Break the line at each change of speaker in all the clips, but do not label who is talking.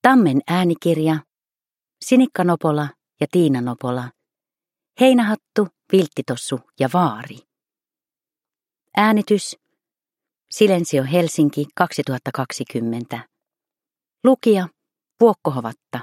Tammen äänikirja, Sinikka Nopola ja Tiina Nopola, Heinähattu, Vilttitossu ja Vaari. Äänitys, Silensio Helsinki 2020. Lukija, Vuokko Hovatta.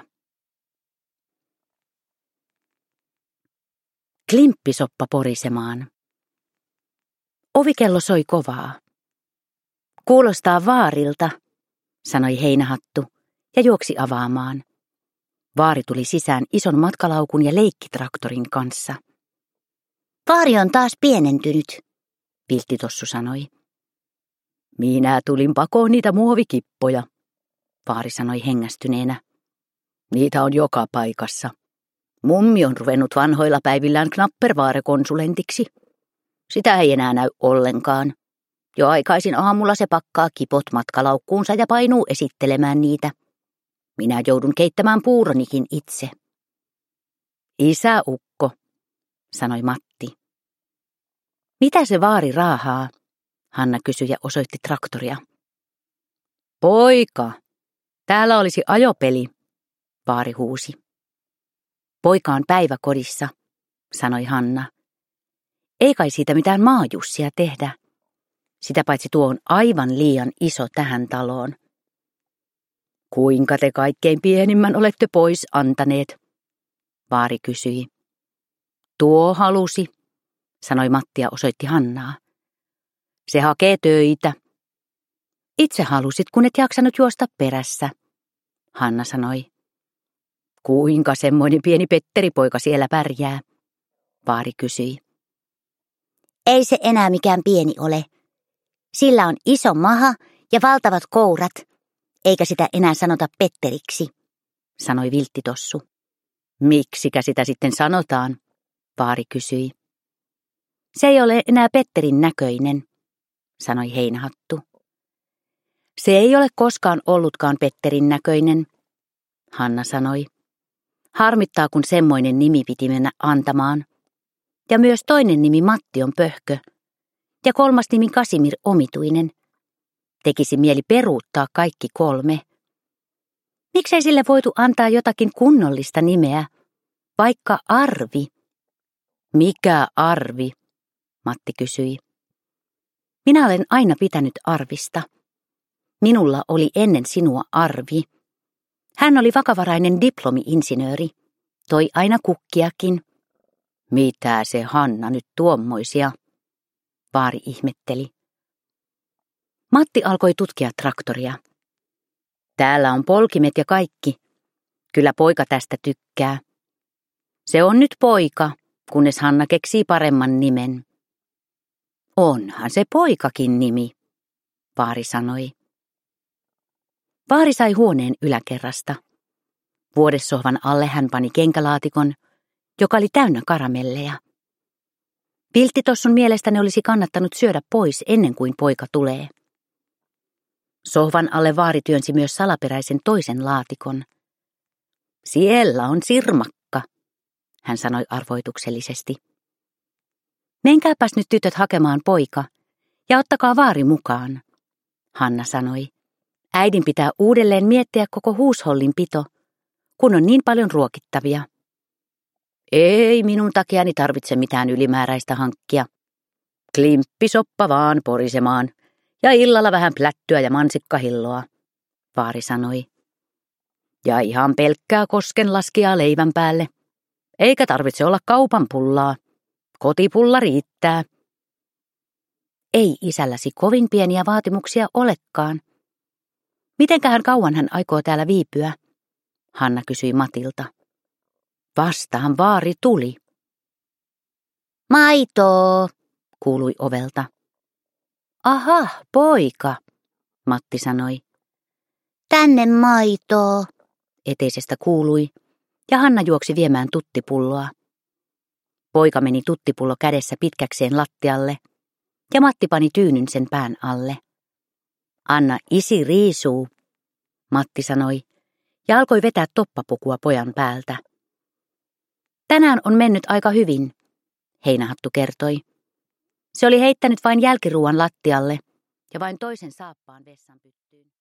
Klimppisoppa porisemaan. Ovikello soi kovaa. Kuulostaa Vaarilta, sanoi Heinähattu ja juoksi avaamaan. Vaari tuli sisään ison matkalaukun ja leikkitraktorin kanssa.
Vaari on taas pienentynyt,
Vilttitossu sanoi. Minä tulin pakoon niitä muovikippoja, Vaari sanoi hengästyneenä. Niitä on joka paikassa. Mummi on ruvennut vanhoilla päivillään Knappervaare-konsulentiksi. Sitä ei enää näy ollenkaan. Jo aikaisin aamulla se pakkaa kipot matkalaukkuunsa ja painuu esittelemään niitä. Minä joudun keittämään puuronikin itse. Isäukko, sanoi Matti. Mitä se Vaari raahaa? Hanna kysyi ja osoitti traktoria. Poika, täällä olisi ajopeli, Vaari huusi. Poika on päiväkodissa, sanoi Hanna. Ei kai siitä mitään maajussia tehdä. Sitä paitsi tuo on aivan liian iso tähän taloon. Kuinka te kaikkein pienimmän olette pois antaneet? Vaari kysyi. Tuo halusi, sanoi Matti ja osoitti Hannaa. Se hakee töitä. Itse halusit, kun et jaksanut juosta perässä, Hanna sanoi. Kuinka semmoinen pieni Petteripoika siellä pärjää? Vaari kysyi.
Ei se enää mikään pieni ole. Sillä on iso maha ja valtavat kourat, eikä sitä enää sanota Petteriksi,
sanoi Vilttitossu. Miksikä sitä sitten sanotaan? Vaari kysyi. Se ei ole enää Petterin näköinen, sanoi Heinähattu. Se ei ole koskaan ollutkaan Petterin näköinen, Hanna sanoi. Harmittaa, kun semmoinen nimi piti mennä antamaan. Ja myös toinen nimi Matti on pöhkö. Ja kolmas nimi Kasimir omituinen. Tekisi mieli peruuttaa kaikki kolme. Miksei sille voitu antaa jotakin kunnollista nimeä, vaikka Arvi? Mikä Arvi? Matti kysyi. Minä olen aina pitänyt Arvista. Minulla oli ennen sinua Arvi. Hän oli vakavarainen diplomi-insinööri. Toi aina kukkiakin. Mitä se Hanna nyt tuommoisia? Vaari ihmetteli. Matti alkoi tutkia traktoria. Täällä on polkimet ja kaikki. Kyllä poika tästä tykkää. Se on nyt poika, kunnes Hanna keksii paremman nimen. Onhan se poikakin nimi, Vaari sanoi. Vaari sai huoneen yläkerrasta. Vuodessohvan alle hän pani kenkälaatikon, joka oli täynnä karamelleja. Vilttitossun mielestä ne olisi kannattanut syödä pois ennen kuin poika tulee. Sohvan alle Vaari työnsi myös salaperäisen toisen laatikon. Siellä on sirmakka, hän sanoi arvoituksellisesti. Menkääpäs nyt tytöt hakemaan poika ja ottakaa Vaari mukaan, Hanna sanoi. Äidin pitää uudelleen miettiä koko huushollin pito, kun on niin paljon ruokittavia. Ei minun takiani tarvitse mitään ylimääräistä hankkia. Klimppisoppa vaan porisemaan ja illalla vähän plättyä ja mansikkahilloa, Vaari sanoi. Ja ihan pelkkää koskenlaskijaa leivän päälle. Eikä tarvitse olla kaupan pullaa. Kotipulla riittää. Ei isälläsi kovin pieniä vaatimuksia olekaan. Mitenkähän kauan hän aikoo täällä viipyä? Hanna kysyi Matilta. Vastaan Vaari tuli.
Maitoa,
kuului ovelta. Aha, poika, Matti sanoi.
Tänne maitoa,
eteisestä kuului, ja Hanna juoksi viemään tuttipulloa. Poika meni tuttipullo kädessä pitkäkseen lattialle, ja Matti pani tyynyn sen pään alle. Anna isi riisuu, Matti sanoi, ja alkoi vetää toppapukua pojan päältä. Tänään on mennyt aika hyvin, Heinähattu kertoi. Se oli heittänyt vain jälkiruuan lattialle ja vain toisen saappaan vessanpyttyyn.